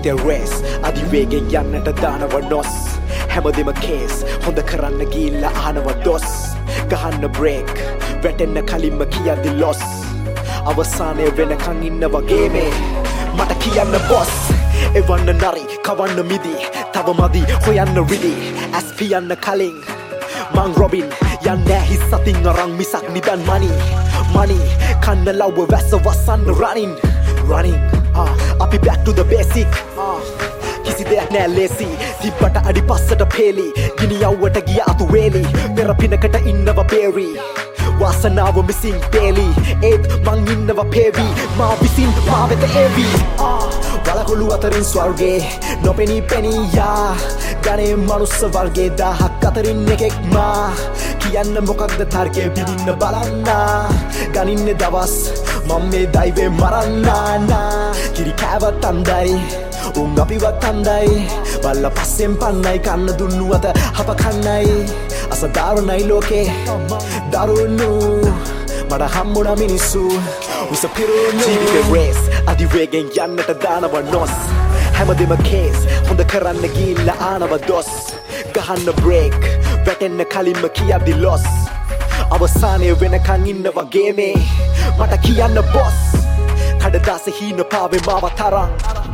ජීවිතය රේස් අධිවේගෙන් යන්නට දානව නොස් හැමදෙම කේස් හොඳ කරන්න ගිල්ල ආනව දොස් ගහන්න බ්‍රේක් වැටෙන්න කලින්ම කියද්දි ලොස් අවසානය වෙනකන් ඉන්න වගේමේ මට කියන්න බොස් එවන්න නරි කවන්න මිදි තව මදි හොයන්න රිදි ඇස් පියන්න කලින් මං රොබින් යන්නේ හිස් අතින් අරන් මිසක් නිදන් money කන්න ලව්ව වැස්ස වසන්න running අපි back to the basic කිසි දෙයක් නෑ ලේසි තිබ්බට අඩි පස්සට පේලි ගිනි යව්වට ගිය අතු වේලි පෙර පිනකට ඉන්නව බේරි වාසනාව මිසින් daily ඒත් මං ඉන්නව පේවි මා විසින් මා වෙත ඒවි වලකුළු අතරින් ස්වර්ගේ නොපෙනී පෙනීයා ගනේ මනුස්ස වර්ගේ දහක් අතරින් එකෙක් මා කියන්න මොකක්ද තර්කය විඳින්න බලන්න ගනින්නේ දවස් මම මේ දෛවේ මරන්නා කිරි කෑවත් අන්දයි උන් අපිවත් අන්දයි බල්ල පස්සෙන් පන්නයි කන්න දුන්නු අත හප කන්නයි අසදාරුණයි ලෝකේ දරුණු මට හම්බුණ මිනිස්සු උස පිරුණු ජීවිතේ රේස් අධිවේගෙන් යන්නට දානව නොස් හැමදෙම කේස් හොඳ කරන්න ගිල්ල ආනව දොස් ගහන්න බ්‍රේක් වැටෙන්න කලින්ම කියද්දි ලොස් අවසානය වෙනකන් ඉන්න වගේමේ මට කියන්න බොස් කඩදාස හීන පාවේ මාව තරන්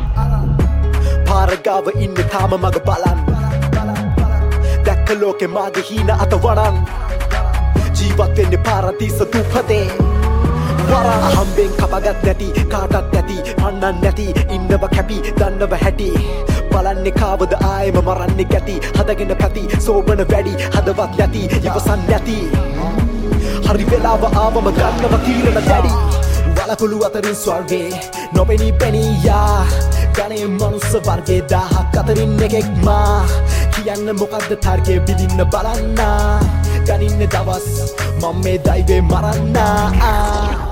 පාරගාව ඉන්න තාම මග බලන් දැක්ක ලෝකෙ මාගේ හීන අත වරන් ජීවත් වෙන්නේ පාරදීස දුපතේ වරන් හම්බෙන් කපගත් නැති කාටත් නැති පන්නන් නැති ඉන්නව කැපි දන්නව හැටි බලන්නේ කාවද ආයෙම මරන්නේ ගැති හදගෙන පැති සෝබන වැඩි හදවත් නැති ඉවසන් නැති හරි වෙලාව ආවම ගන්නව තීරණ දැඩි වලකුළු අතරින් ස්වර්ගේ නොපෙනී පෙනීයා ගනේ මනුස්ස වර්ගේ දහක් අතරින් එකෙක් මා කියන්න මොකක්ද තර්කය විඳින්න බලන්න ගනින්න දවස් මම මේ දෛවේ මරන්නා